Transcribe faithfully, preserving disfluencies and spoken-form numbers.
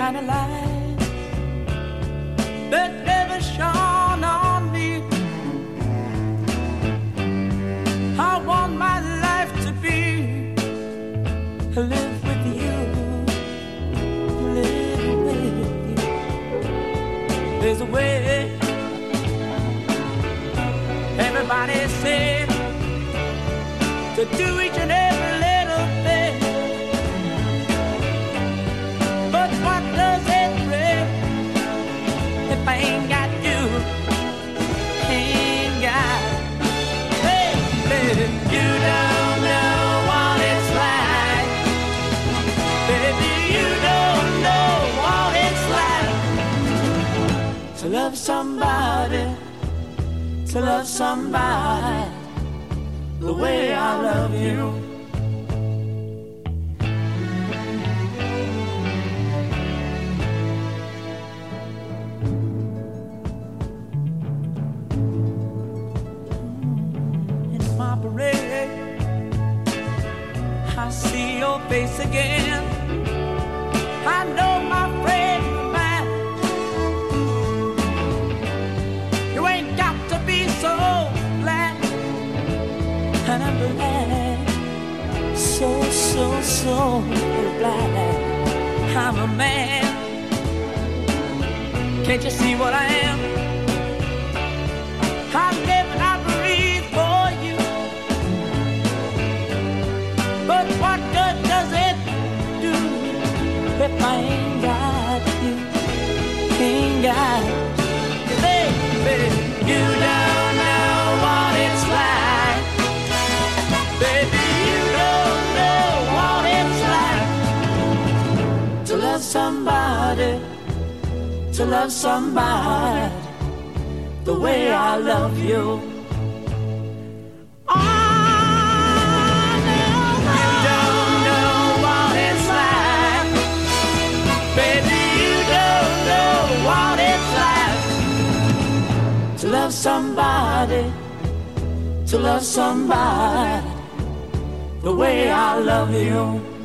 kind of light that never shone on me. I want my life to be live with you, live with you. There's a way. Everybody said to do each and every little thing, but what does it bring if I ain't got you? Ain't got, baby, you don't know what it's like. Baby, you don't know what it's like to love somebody, to love somebody the way I love you. In my parade, I see your face again. I know my friend of mine, you ain't got to be so glad. And I'm glad, so, so, so glad I'm a man. Can't you see what I am? I live and I breathe for you. But what good does it do if I ain't got you? Ain't got you, baby. You don't know what it's like. Baby, you don't know what it's like to love somebody, to love somebody the way I love you. Oh, no, you don't know what it's like. Baby, you don't know what it's like to love somebody, to love somebody the way I love you.